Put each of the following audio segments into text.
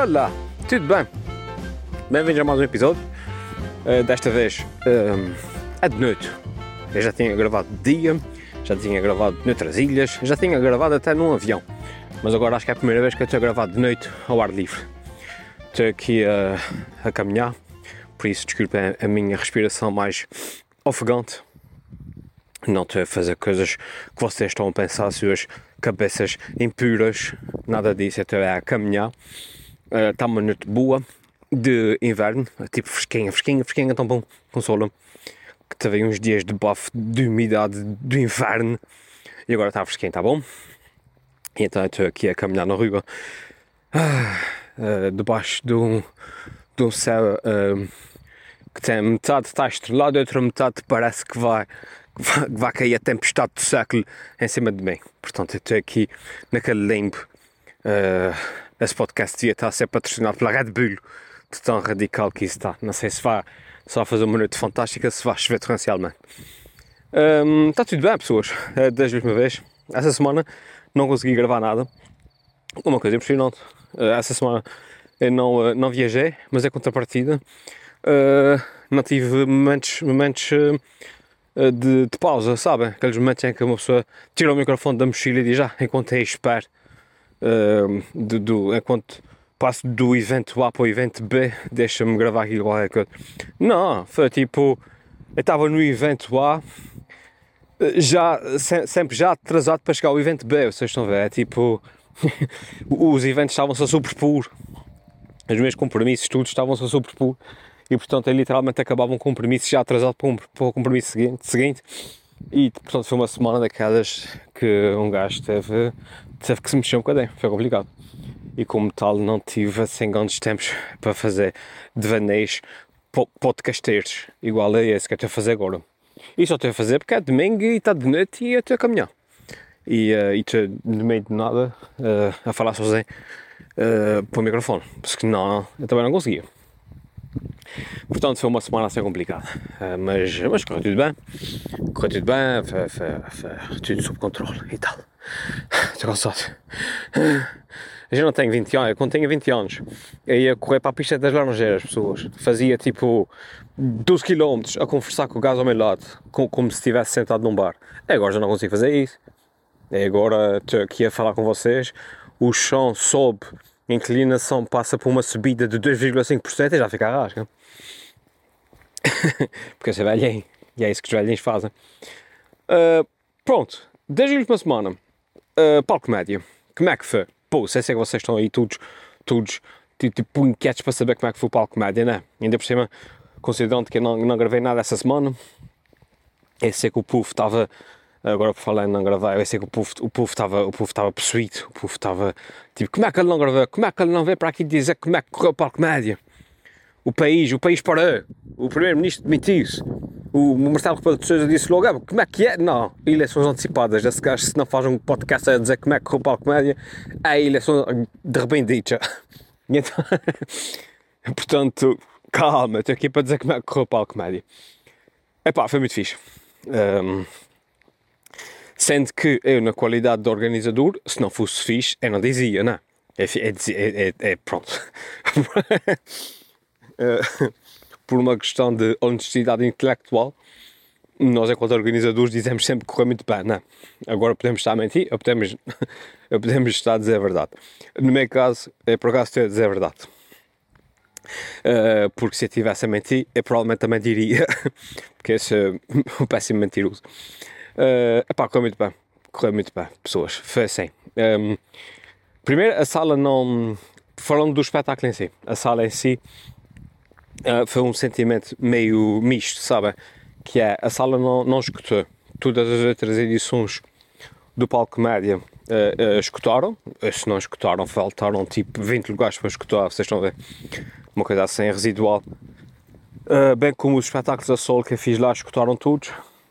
Olá, tudo bem? Bem-vindos a mais um episódio. Desta vez é de noite. Eu já tinha gravado de dia, já tinha gravado noutras ilhas, já tinha gravado até num avião. Mas agora acho que é a primeira vez que eu estou a gravar de noite ao ar livre. Estou aqui a caminhar, por isso desculpem a minha respiração mais ofegante. Não estou a fazer coisas que vocês estão a pensar, suas cabeças impuras, nada disso. Eu estou a caminhar. Está uma noite boa de inverno, tipo fresquinha, tão bom, com sol. Que teve uns dias de bafo, de umidade do inverno, e agora está fresquinho, está bom? E então eu estou aqui a caminhar na rua, debaixo de um céu que tem metade está estrelado, a outra metade parece que vai cair a tempestade do século em cima de mim. Portanto, eu estou aqui naquele limbo. Esse podcast devia estar a ser patrocinado pela Red Bull, de tão radical que isso está. Não sei se vai fazer uma noite fantástica, se vai chover torrencialmente. Está tudo bem, pessoas. Desde a última vez. Essa semana não consegui gravar nada. Uma coisa impressionante. Essa semana eu não viajei, mas é contrapartida. Não tive momentos de pausa, sabem? Aqueles momentos em que uma pessoa tira o microfone da mochila e diz enquanto eu espero, enquanto passo do evento A para o evento B, deixa-me gravar aqui qualquer coisa. Não, foi tipo, eu estava no evento A, sempre já atrasado para chegar ao evento B, vocês estão a ver, é tipo, os eventos estavam-se a sobrepor, os meus compromissos, tudo estavam-se a sobrepor. E portanto eu literalmente acabava um compromisso já atrasado para o compromisso seguinte. E portanto foi uma semana daquelas que um gajo teve que se mexer um bocadinho, foi complicado. E como tal não tive assim grandes tempos para fazer devaneios podcasteiros igual a esse que eu estou a fazer agora. E só estou a fazer porque é domingo e está de noite e eu estou a caminhar. E estou no meio de nada a falar sozinho para o microfone, porque não, eu também não conseguia. Portanto, foi uma semana assim complicada, mas correu tudo bem, foi tudo sob controle e tal. Estou cansado. Eu já não tenho 20 anos, quando tinha 20 anos, eu ia correr para a pista das Laranjeiras, pessoas. Fazia tipo 12 km a conversar com o gajo ao meu lado, como se estivesse sentado num bar. Agora já não consigo fazer isso. Agora estou aqui a falar com vocês, o chão sobe, a inclinação passa por uma subida de 2,5% e já fica a rasca. Porque eu sou velhinho, e é isso que os velhinhos fazem. Pronto, desde a última semana, palco média, como é que foi? Pô, sei que vocês estão aí todos tipo inquietos para saber como é que foi o palco média, né? Ainda por cima, considerando que eu não gravei nada essa semana, eu sei que o povo estava, agora por falar em não gravar, eu sei que o povo estava possuído, o povo estava tipo, como é que ele não gravou? Como é que ele não veio para aqui dizer como é que correu o palco média? O país parou, o primeiro-ministro demitiu-se, o Marcelo Rebelo de Sousa disse logo, como é que é? Não, eleições antecipadas, esse gajo se não faz um podcast a dizer como é que correu o palco média, é eleição de repente. Então, portanto, calma, estou aqui para dizer como é que correu o palco média. Epá, foi muito fixe. Sendo que eu, na qualidade de organizador, se não fosse fixe, eu não dizia, não. Pronto. Por uma questão de honestidade intelectual, nós, enquanto organizadores, dizemos sempre que correu muito bem, não. Agora podemos estar a mentir, ou podemos estar a dizer a verdade. No meu caso, eu por acaso estou a dizer a verdade. Porque se eu estivesse a mentir, eu provavelmente também diria, porque eu sou um péssimo mentiroso. Correu muito bem, pessoas, foi assim. Primeiro, a sala não... Falando do espetáculo em si, a sala em si foi um sentimento meio misto, sabe? Que é, a sala não escutou. Todas as outras edições do palco média escutaram. Se não escutaram, faltaram tipo 20 lugares para escutar, vocês estão a ver? Uma coisa assim residual. Bem como os espetáculos a solo que eu fiz lá, escutaram todos.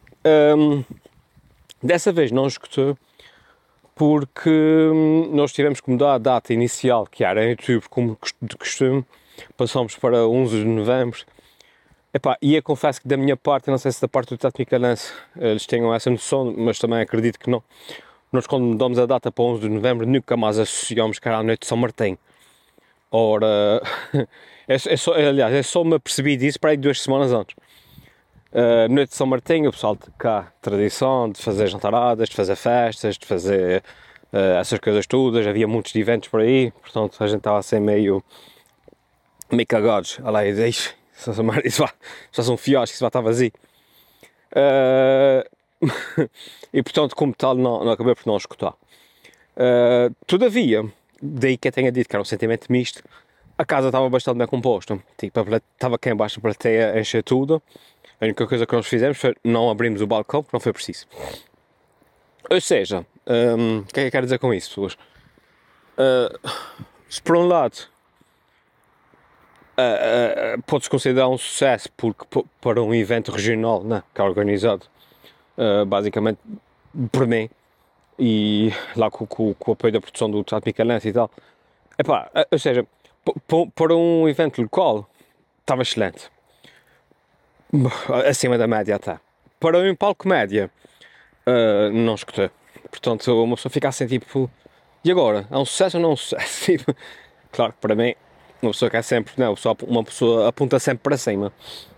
Dessa vez não escutou porque nós tivemos que mudar a data inicial, que era em outubro, como de costume, passamos para 11 de novembro. E eu confesso que da minha parte, não sei se da parte do Teatro Micalense eles tenham essa noção, mas também acredito que não. Nós, quando mudamos a data para 11 de novembro, nunca mais associamos que era a noite de São Martim. Ora, aliás, eu só me apercebi disso para aí 2 semanas antes. Noite de São Martinho, o pessoal de cá, tradição de fazer jantaradas, de fazer festas, de fazer essas coisas todas, havia muitos eventos por aí, portanto a gente estava assim meio cagados. Olha lá, isso só um fiasco, isso vai estar vazio. E portanto, como tal, não acabei por não escutar. Todavia, daí que eu tenha dito que era um sentimento misto, a casa estava bastante bem composta. Tipo, estava cá em baixo a plateia a encher tudo. A única coisa que nós fizemos foi não abrimos o balcão, porque não foi preciso. Ou seja, o que é que eu quero dizer com isso, pessoas? Se por um lado pode-se considerar um sucesso, porque para um evento regional, né, que é organizado basicamente por mim, e lá com o apoio da produção do Teatro Micalense e tal, ou seja, para um evento local estava excelente, acima da média até. Para um palco média não escutei, portanto uma pessoa fica assim tipo, e agora? É um sucesso ou não é um sucesso? Tipo, claro que para mim uma pessoa quer sempre, não, uma pessoa aponta sempre para cima.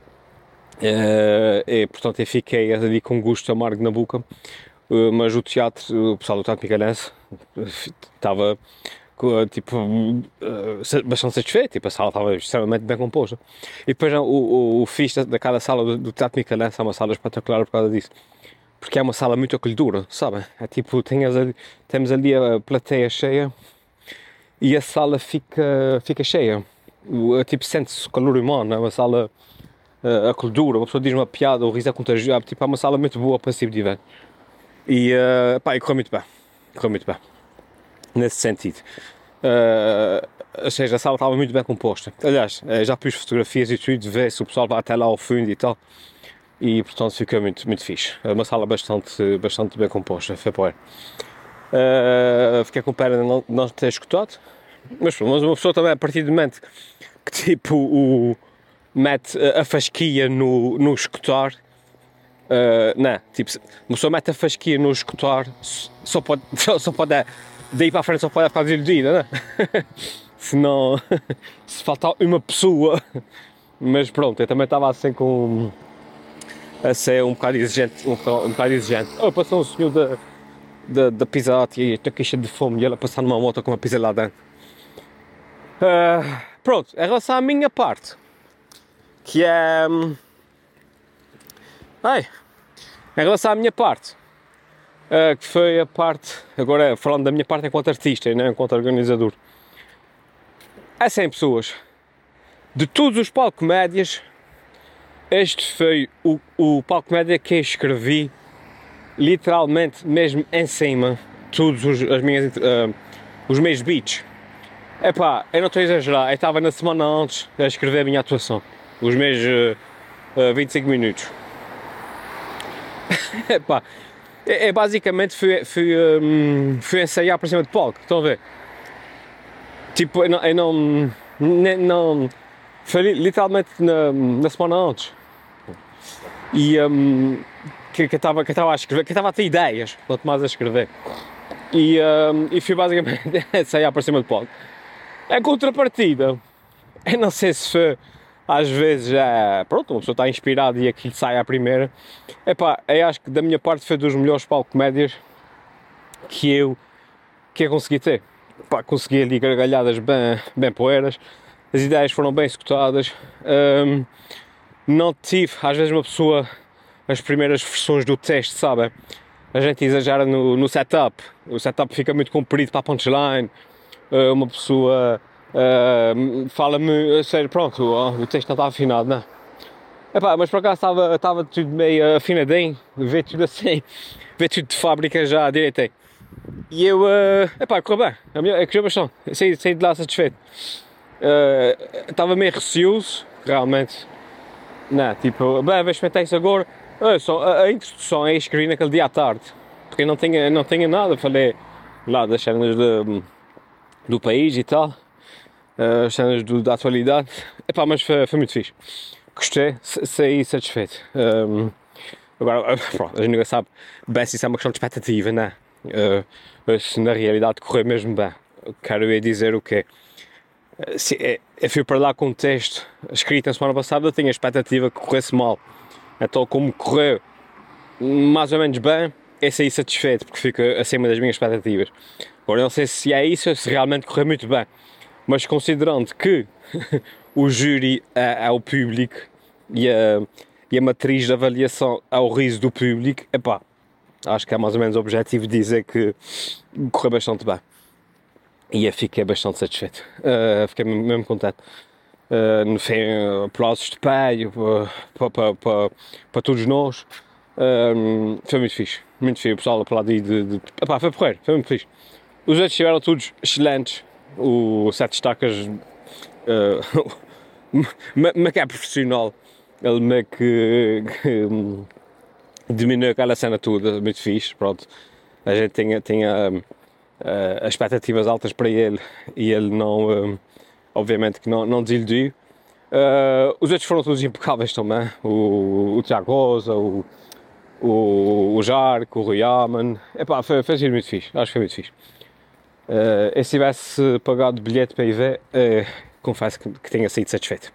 E portanto eu fiquei ali com gosto amargo na boca, mas o pessoal do Teatro Micalense estava tipo bastante satisfeito, tipo, a sala estava extremamente bem composta. E depois o fixe da cada sala do Teatro Micalense é uma sala espetacular por causa disso, porque é uma sala muito acolhedora, sabe? É tipo, temos ali a plateia cheia e a sala fica cheia, tipo, sente-se o calor humano, é uma sala acolhedora, uma pessoa diz uma piada, o riso é contagiado, tipo, é uma sala muito boa para se divertir. E e correu muito bem, nesse sentido. Ou seja, a sala estava muito bem composta. Aliás, já pus fotografias e tudo, ver-se o pessoal vai até lá ao fundo e tal. E portanto ficou muito fixe. É uma sala bastante bem composta, foi por aí. Fiquei com pena de não ter escutado. Mas uma pessoa também, a partir do momento que tipo mete a fasquia no escutar, não, tipo, uma pessoa mete a fasquia no escutar, só pode daí para a frente só pode ficar desiludida, né? Senão, se faltar uma pessoa, mas pronto, eu também estava assim a ser um bocado exigente, passou um senhor da Pizza Hut e estou queixa de fome e ela passar numa moto com uma pizza lá dentro. Pronto, em relação à minha parte, que é... em relação à minha parte, que foi a parte, agora falando da minha parte enquanto artista e não enquanto organizador, há 100 pessoas. De todos os palco-médias, este foi o palco-média que eu escrevi literalmente mesmo em cima, todos os meus beats. Eu não estou a exagerar, eu estava na semana antes a escrever a minha atuação, os meus 25 minutos. Basicamente fui ensaiar para cima de palco, estão a ver? Tipo, eu não foi literalmente na semana antes. E que estava a escrever, que estava a ter ideias, quanto mais a escrever. E fui basicamente ensaiar para cima de palco. Em contrapartida, eu não sei se foi, às vezes pronto, uma pessoa está inspirada e aquilo sai à primeira. Eu acho que da minha parte foi dos melhores palco-médias que eu consegui ter. Consegui ali gargalhadas bem poeiras, as ideias foram bem executadas. Não tive, às vezes uma pessoa, as primeiras versões do texto, sabe? A gente exagera no setup, o setup fica muito comprido para a punchline. Uma pessoa fala-me, sério, pronto, o texto não está afinado, não. Mas por acaso estava tudo meio afinadinho, ver tudo assim, ver tudo de fábrica já direitei. E eu, correu bem, eu queria bastante, saí de lá satisfeito. Estava meio receoso, realmente, não, tipo, vou experimentar isso agora. A introdução eu escrevi naquele dia à tarde, porque eu não tinha nada, falei lá das cenas do país e tal, as cenas da atualidade, mas foi muito fixe, gostei, saí satisfeito. Agora, pronto, a gente nunca sabe bem se isso é uma questão de expectativa, né? Se na realidade correr mesmo bem, quero dizer o quê? Eu fui para lá com um texto escrito na semana passada, eu tinha a expectativa que corresse mal. Então, como correu mais ou menos bem, eu saí satisfeito, porque fica acima das minhas expectativas. Agora, não sei se é isso ou se realmente correu muito bem, mas considerando que o júri é o público e a matriz de avaliação é o riso do público, epá, acho que é mais ou menos objetivo dizer que correu bastante bem. E eu fiquei bastante satisfeito, fiquei mesmo contente. No fim, aplausos de pé para todos nós. Foi muito fixe, o pessoal para lá epá, foi porreiro, foi muito fixe. Os outros estiveram todos excelentes. O Sete Estacas meio que é profissional, ele meio que diminuiu aquela cena toda, muito fixe, pronto. A gente tinha as expectativas altas para ele e ele não, obviamente que não desiludiu. Os outros foram todos impecáveis também, o Tiago Rosa, o Jarco, o Rui Aman, epá, foi muito fixe, acho que foi muito fixe. E se tivesse pagado bilhete para ir ver, confesso que tenha sido satisfeito.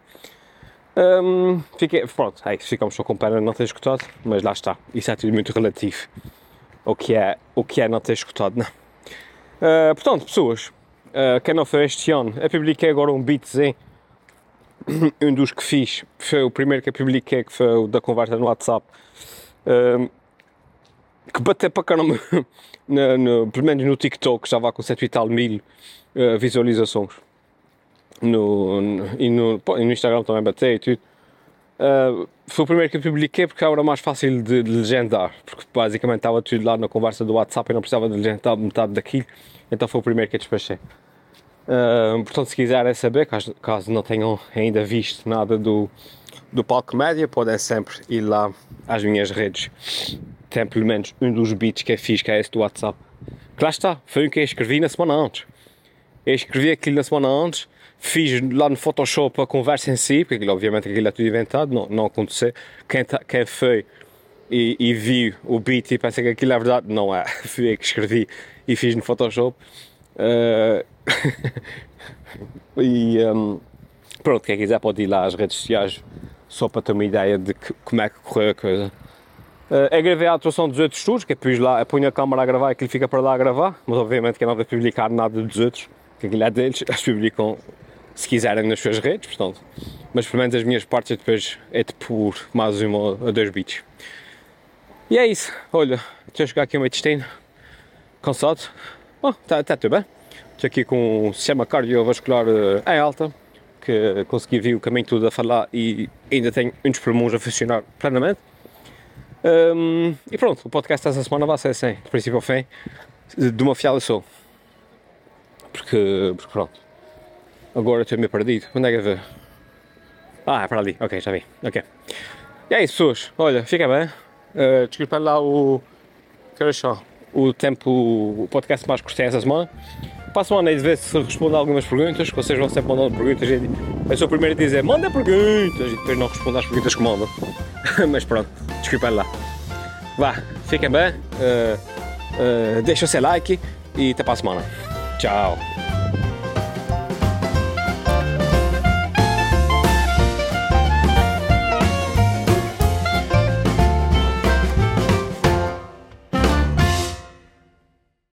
Pronto, ficamos só com pena de não ter escutado, mas lá está, isso é tudo muito relativo, o que é não ter escutado, não? Portanto, pessoas, quem não foi este ano, eu publiquei agora um beatzinho, um dos que fiz, foi o primeiro que eu publiquei, que foi o da conversa no WhatsApp, que bateu para caramba, pelo menos no TikTok, já vai com 7 e tal mil visualizações, e no Instagram também bateu e tudo. Foi o primeiro que eu publiquei porque era mais fácil de legendar, porque basicamente estava tudo lá na conversa do WhatsApp e não precisava de legendar metade daquilo, então foi o primeiro que eu despachei. Portanto, se quiserem saber, caso não tenham ainda visto nada do Palco Média, podem sempre ir lá às minhas redes. Tem pelo menos um dos beats que eu fiz, que é esse do WhatsApp. Que lá está, foi o que eu escrevi na semana antes. Eu escrevi aquilo na semana antes, fiz lá no Photoshop a conversa em si, porque obviamente aquilo é tudo inventado, não aconteceu. Quem foi e viu o beat e pensa que aquilo é verdade, não é. Fui eu que escrevi e fiz no Photoshop. Pronto, quem quiser pode ir lá às redes sociais só para ter uma ideia de como é que correu a coisa. Eu gravei a atuação dos outros tours, que eu pus lá, eu ponho a câmera a gravar e aquilo fica para lá a gravar, mas obviamente que eu não vou publicar nada dos outros, que aquilo é deles, eles publicam se quiserem nas suas redes, portanto. Mas pelo menos as minhas partes depois é de por mais 1 ou 2 beats. E é isso, olha, deixa eu chegar aqui ao meu destino, cansado, está tudo bem. Estou aqui com um sistema cardiovascular em alta, que consegui vir o caminho todo a falar e ainda tenho uns pulmões a funcionar plenamente. E pronto, o podcast dessa semana vai ser assim, de princípio ao fim, de uma fiada só. Porque pronto, agora estou meio perdido. Onde é que eu vou? É para ali, ok, já vi, ok. E é isso, pessoas, olha, fica bem. Desculpa lá o tempo, o podcast mais curto essa semana. Para a semana aí de ver se respondo a algumas perguntas, que vocês vão sempre mandando perguntas. Eu sou o primeiro a dizer, manda perguntas, e depois não respondo às perguntas que mandam. Mas pronto, desculpem lá. Vá, fiquem bem, deixem o seu like e até para a semana. Tchau.